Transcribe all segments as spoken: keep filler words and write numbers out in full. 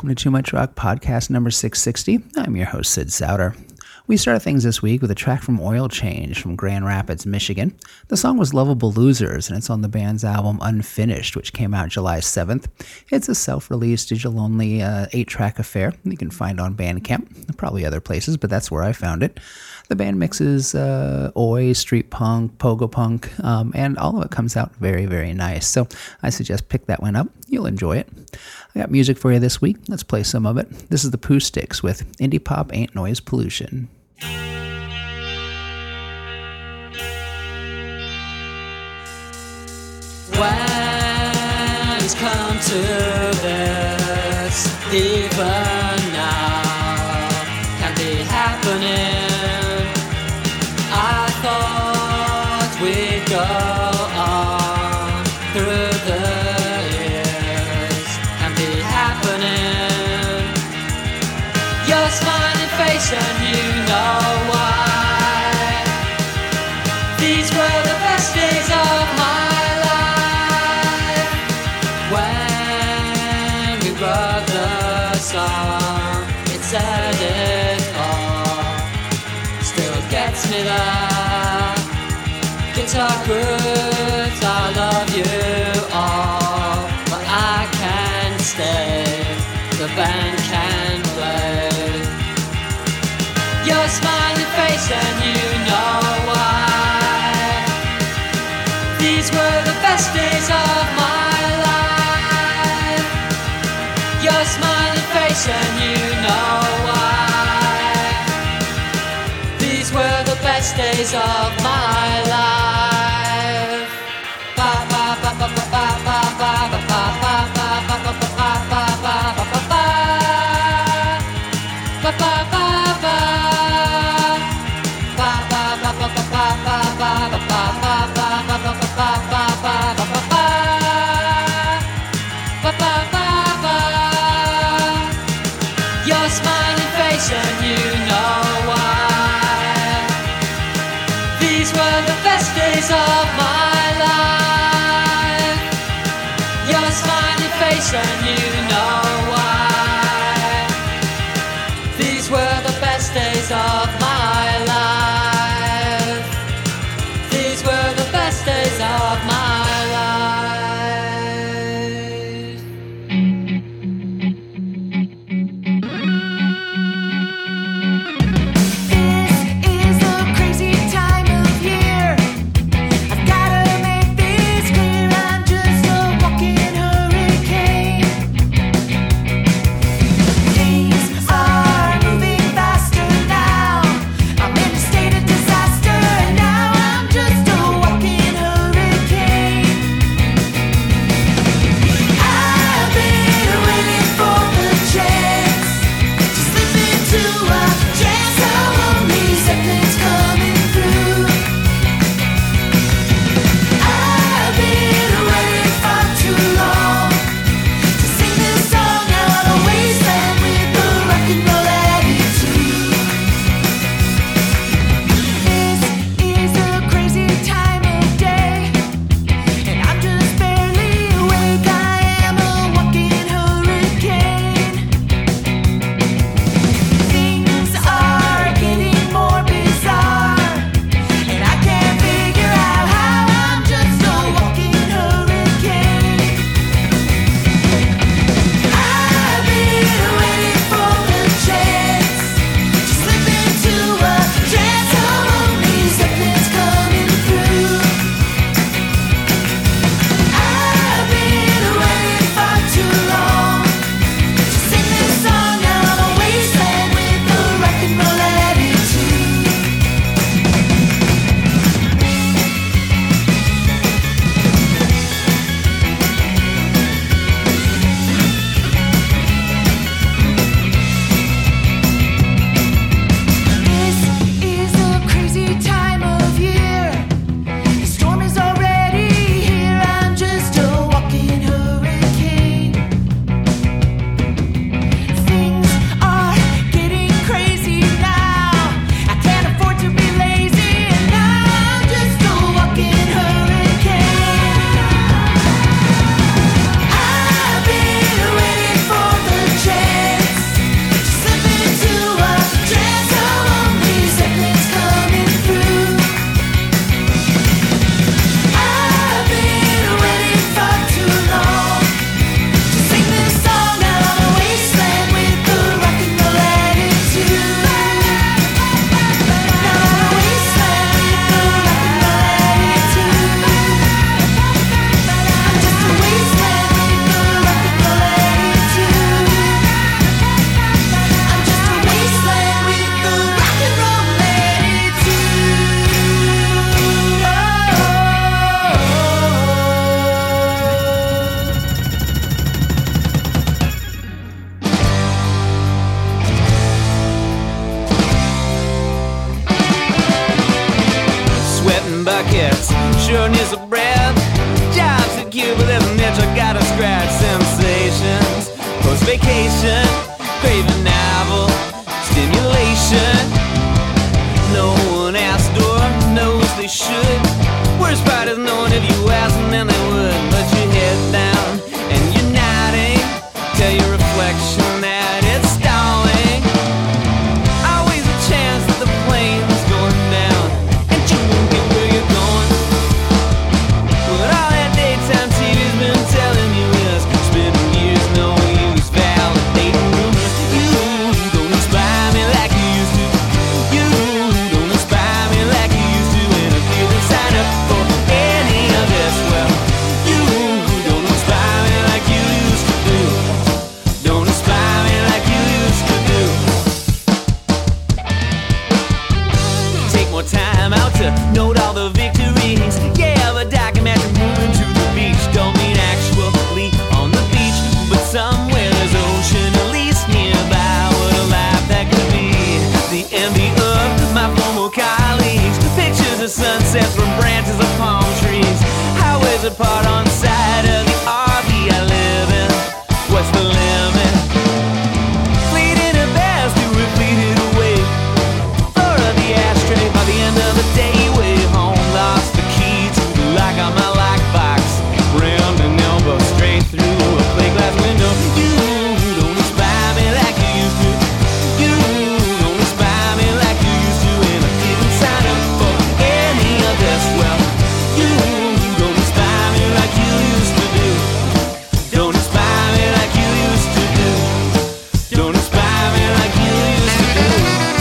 welcome to Too Much Rock podcast number six sixty. I'm your host, Sid Souter. We started things this week with a track from Oil Change from Grand Rapids, Michigan. The song was Lovable Losers, and it's on the band's album Unfinished, which came out July seventh. It's a self-released, digital-only uh, eight-track affair you can find on Bandcamp, probably other places, but that's where I found it. The band mixes uh, oi, street punk, pogo punk, um, and all of it comes out very, very nice. So I suggest pick that one up. You'll enjoy it. I got music for you this week. Let's play some of it. This is the Pooh Sticks with Indie Pop Ain't Noise Pollution. When it's come to this, even now can be happening. I thought we'd go on through the years, can be happening. Your smiling face and you know why. These were the best days of my life. When we wrote the song, it said it all. Still gets me there. Guitar grooves, I love you all, but I can't stay. The band can play. Your smiling face and you know why. These were the best days of my life. Your smiling face and you know why. These were the best days of my life. Ba ba ba ba ba ba ba ba ba ba ba ba ba ba ba ba ba ba. Ba ba ba ba. Ba ba ba ba ba ba ba ba ba ba ba ba ba ba ba ba. Ba ba ba ba. Your smiling face and you know why. These were the best days of my life. Your smiling face and you know why. These were the best days of my life. These were the best days of my life. This is a crazy time of year. I've got shortness of breath. Job secure, but there's an itch I gotta scratch. Sensations, post-vacation, craving novel stimulation. No one asked or knows they should. Worst part is knowing if you ask them then they would. Let your head down and you're nodding. Tell your reflection that it's stalling. Always a chance that the plane's going down and you won't get where you're going. What all that daytime T V's been telling you is spending years no use validating rumors. You don't inspire me like you used to. You don't inspire me like you used to. And if you didn't sign up for any of this, well, you don't inspire me like you used to do. Don't inspire me like you used to do. Take more time out to note all the victories. Yeah, but documentary moving to the beach don't mean actually on the beach, but somewhere there's ocean, at least nearby. What a life that could be. The envy of my former colleagues. Pictures of sunsets from branches of palm trees. Highways apart on side of the R V I live in. What's the limit? Fleeting at best, you repleted away. Floor of the ashtray by the end of the day. Way home, lost the key to the lock on my lockbox. Rammed an elbow straight through a plate glass window. You don't inspire me like you used to. You don't inspire me like you used to. And I didn't sign up for any of this. Well, you don't inspire me like you used to do. Don't inspire me like you used to do. Don't inspire me like you used to do.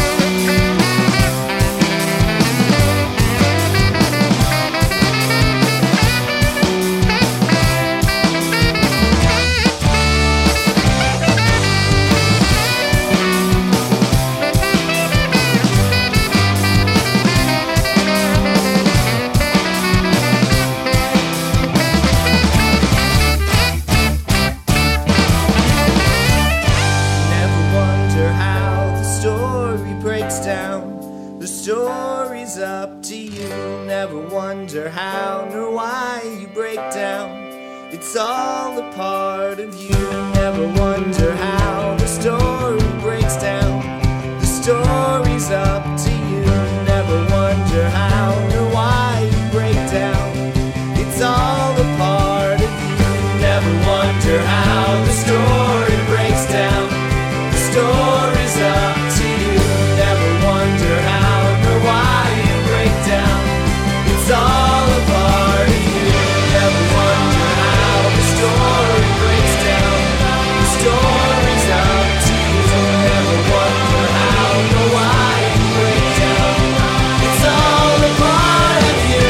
Never wonder how the story breaks down. The story's up to you. Never wonder how nor why you break down. It's all a part of you. Never wonder how the story breaks down. The story's up to you. Never wonder how nor why you break down. It's all a part of you. Never wonder how the story breaks down. The story's up to you. Never wonder how nor why you break down. It's all a part of you. Never wonder how the story breaks down. The story's up to you. Never wonder how nor why you break down. It's all a part of you.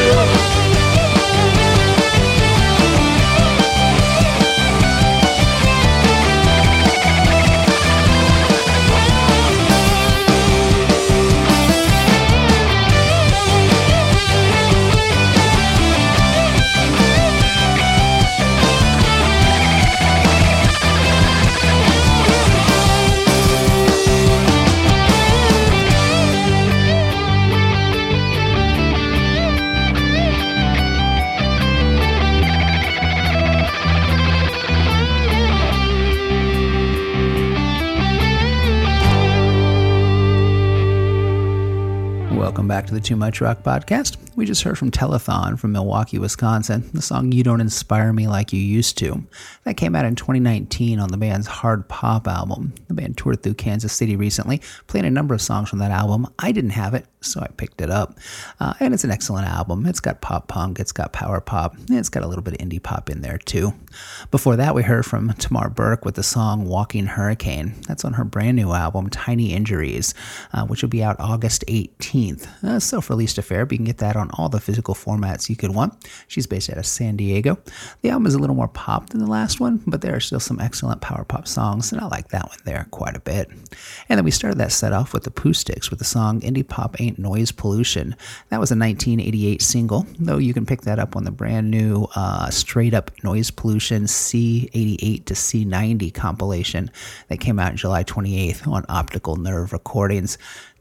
Welcome back to the Too Much Rock podcast. We just heard from Telethon from Milwaukee, Wisconsin, the song You Don't Inspire Me Like You Used To. That came out in twenty nineteen on the band's hard pop album. The band toured through Kansas City recently, playing a number of songs from that album. I didn't have it, so I picked it up. Uh, and it's an excellent album. It's got pop punk, it's got power pop, and it's got a little bit of indie pop in there too. Before that, we heard from Tamar Burke with the song Walking Hurricane. That's on her brand new album, Tiny Injuries, uh, which will be out August eighteenth. Uh, self-released affair, but you can get that on all the physical formats you could want. She's based out of San Diego. The album is a little more pop than the last one, but there are still some excellent power pop songs, and I like that one there quite a bit. And then we started that set off with the Pooh Sticks with the song Indie Pop Ain't Noise Pollution. That was a nineteen eighty-eight single, though you can pick that up on the brand new uh, Straight Up Noise Pollution C eighty-eight to C ninety compilation that came out July twenty-eighth on Optical Nerve Recordings.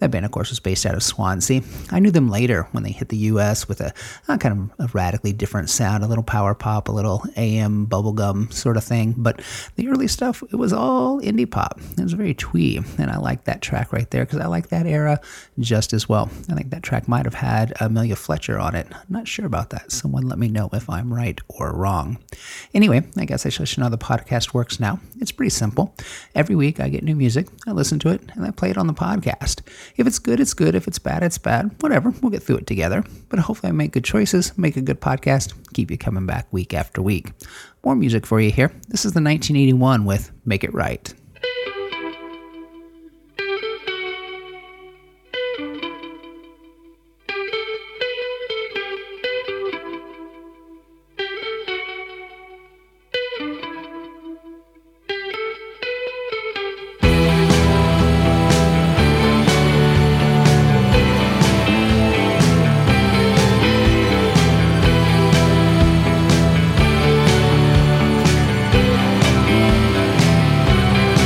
That band, of course, was based out of Swansea. I knew them later when they hit the U S with a, a kind of a radically different sound, a little power pop, a little A M bubblegum sort of thing. But the early stuff, it was all indie pop. It was very twee, and I like that track right there because I like that era just as well. I think that track might have had Amelia Fletcher on it. I'm not sure about that. Someone let me know if I'm right or wrong. Anyway, I guess I should let you know how the podcast works now. It's pretty simple. Every week I get new music, I listen to it, and I play it on the podcast. If it's good, it's good. If it's bad, it's bad. Whatever, we'll get through it together. But hopefully I make good choices, make a good podcast, keep you coming back week after week. More music for you here. This is the nineteen eighty-one with Make It Right. Make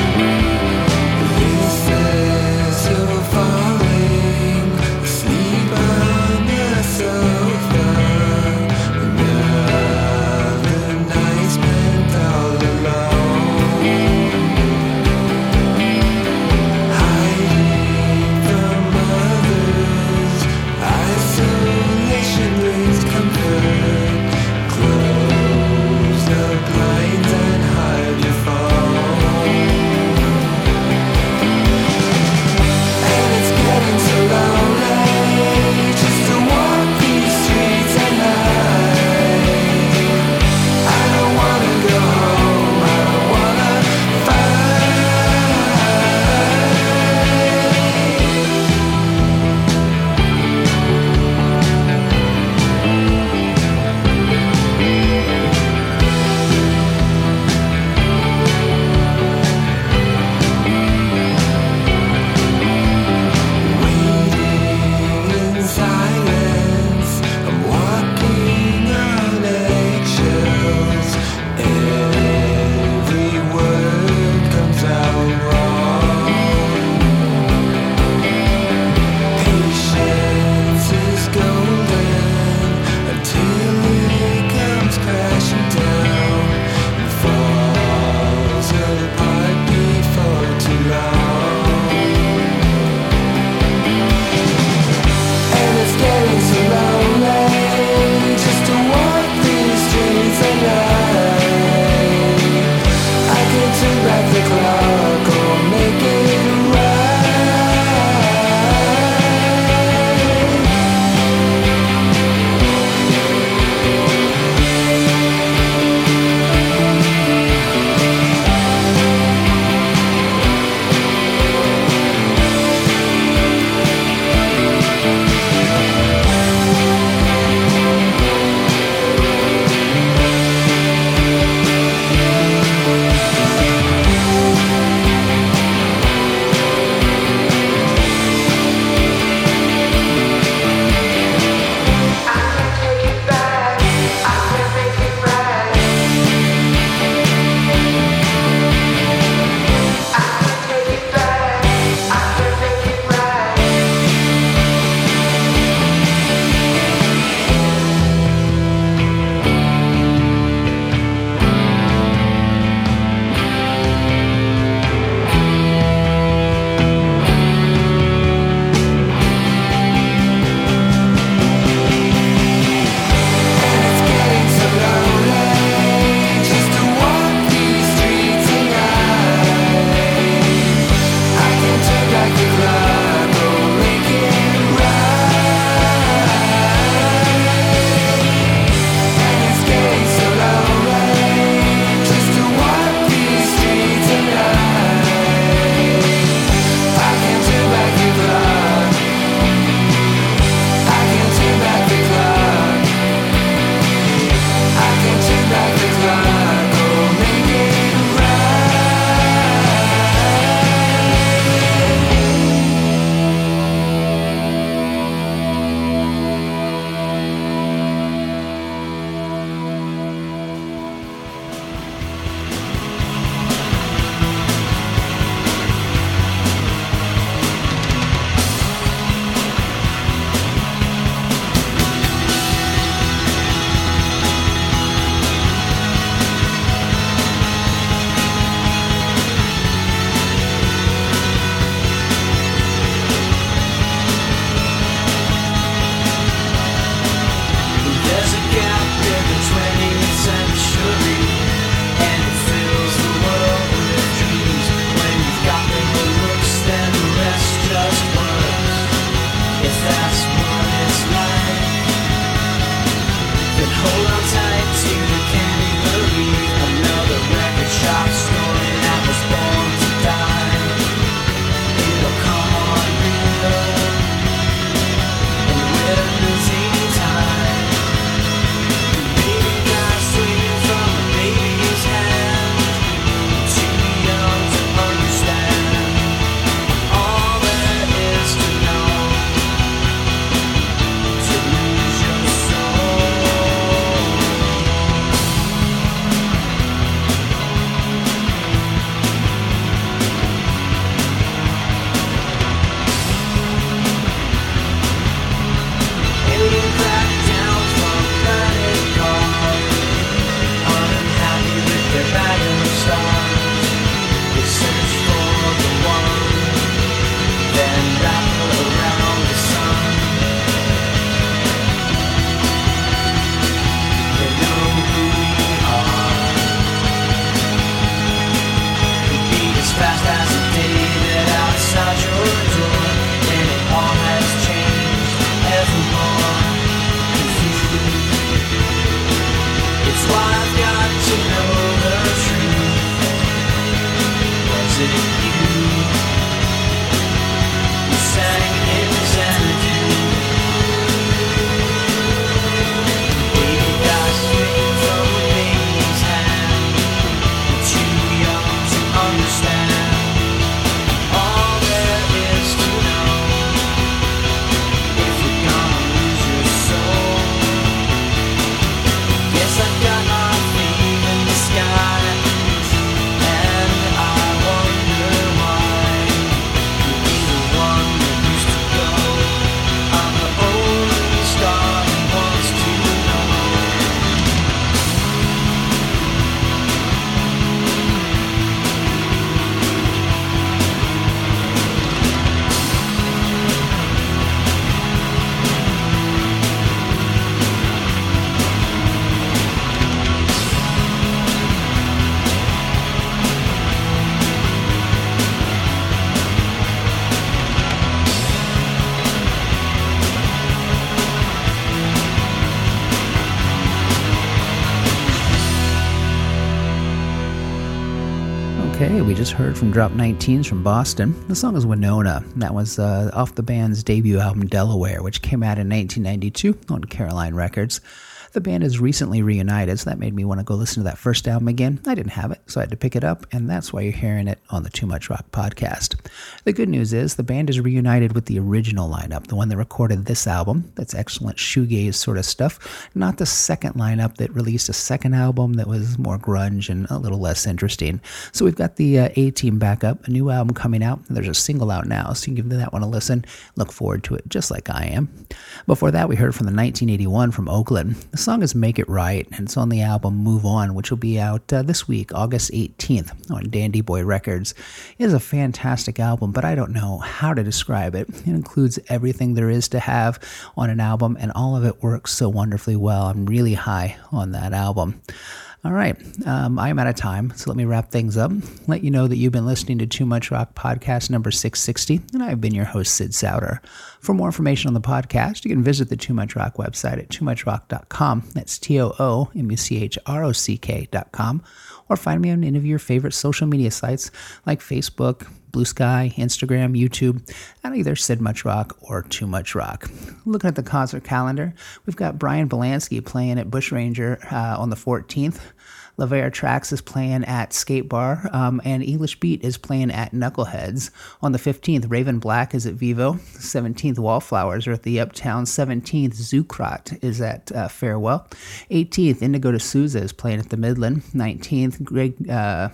Okay, we just heard from Drop nineteens from Boston. The song is Winona. That was uh, off the band's debut album Delaware, which came out in nineteen ninety-two on Caroline Records. The band is recently reunited, so that made me want to go listen to that first album again. I didn't have it, so I had to pick it up, and that's why you're hearing it on the Too Much Rock podcast. The good news is the band is reunited with the original lineup, the one that recorded this album. That's excellent shoegaze sort of stuff, not the second lineup that released a second album that was more grunge and a little less interesting. So we've got the uh, A-Team back up, a new album coming out, and there's a single out now, so you can give that one a listen. Look forward to it, just like I am. Before that, we heard from the nineteen eighty-one from Oakland. The song is Make It Right, and it's on the album Move On, which will be out uh, this week, August eighteenth, on Dandy Boy Records. It is a fantastic album, but I don't know how to describe it. It includes everything there is to have on an album, and all of it works so wonderfully well. I'm really high on that album. All right, um, I am out of time, so let me wrap things up. Let you know that you've been listening to Too Much Rock podcast number six sixty, and I've been your host, Sid Souter. For more information on the podcast, you can visit the Too Much Rock website at too much rock dot com. That's T O O M U C H R O C K dot com. Or find me on any of your favorite social media sites like Facebook, Blue Sky, Instagram, YouTube, and either Sid Much Rock or Too Much Rock. Looking at the concert calendar, we've got Brian Belansky playing at Bushranger uh, on the fourteenth. Lavera Trax is playing at Skate Bar, um, and English Beat is playing at Knuckleheads. On the fifteenth, Raven Black is at Vivo. seventeenth, Wallflowers are at the Uptown. seventeenth, Zucrot is at uh, Farewell. eighteenth, Indigo de Souza is playing at the Midland. nineteenth, Greg... Uh,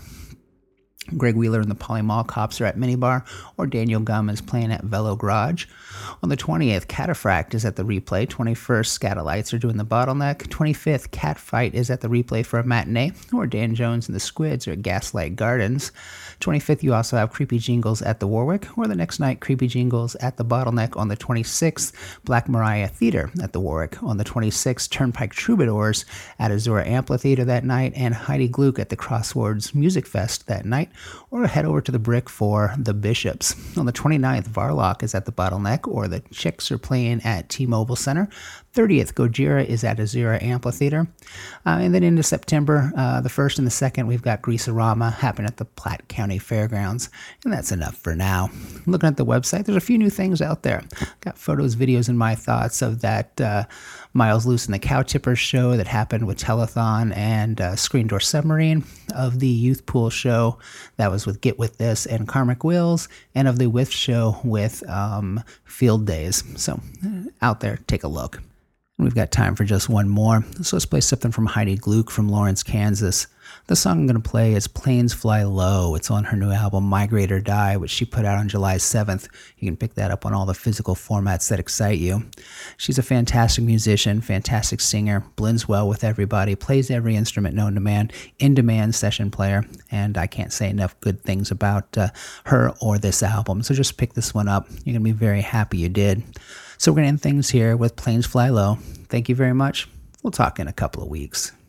Greg Wheeler and the Poly Mall Cops are at Minibar, or Daniel Gum is playing at Velo Garage. On the twentieth, Cataphract is at the Replay. twenty-first, Scatolites are doing the Bottleneck. twenty-fifth, Catfight is at the Replay for a matinee, or Dan Jones and the Squids are at Gaslight Gardens. twenty-fifth, you also have Creepy Jingles at the Warwick, or the next night, Creepy Jingles at the Bottleneck. On the twenty-sixth, Black Mariah Theater at the Warwick. On the twenty-sixth, Turnpike Troubadours at Azura Amphitheater that night, and Heidi Gluck at the Crossroads Music Fest that night. Or head over to the Brick for the Bishops. On the twenty-ninth, Varlock is at the Bottleneck, or the Chicks are playing at T-Mobile Center. thirtieth, Gojira is at Azura Amphitheater. Uh, and then into September, uh, the first and the second, we've got Greaserama happening at the Platte County Fairgrounds. And that's enough for now. Looking at the website, there's a few new things out there. Got photos, videos, and my thoughts of that uh, Miles Loose and the Cow Tippers show that happened with Telethon and uh, Screen Door Submarine, of the Youth Pool show that was with Get With This and Karmic Wills, and of the Whiff show with um, Field Days. So uh, out there, take a look. We've got time for just one more, so let's play something from Heidi Gluck from Lawrence, Kansas. The song I'm going to play is Planes Fly Low. It's on her new album, Migrate or Die, which she put out on July seventh. You can pick that up on all the physical formats that excite you. She's a fantastic musician, fantastic singer, blends well with everybody, plays every instrument known to man, in-demand session player, and I can't say enough good things about uh, her or this album, so just pick this one up. You're going to be very happy you did. So we're going to end things here with Planes Fly Low. Thank you very much. We'll talk in a couple of weeks.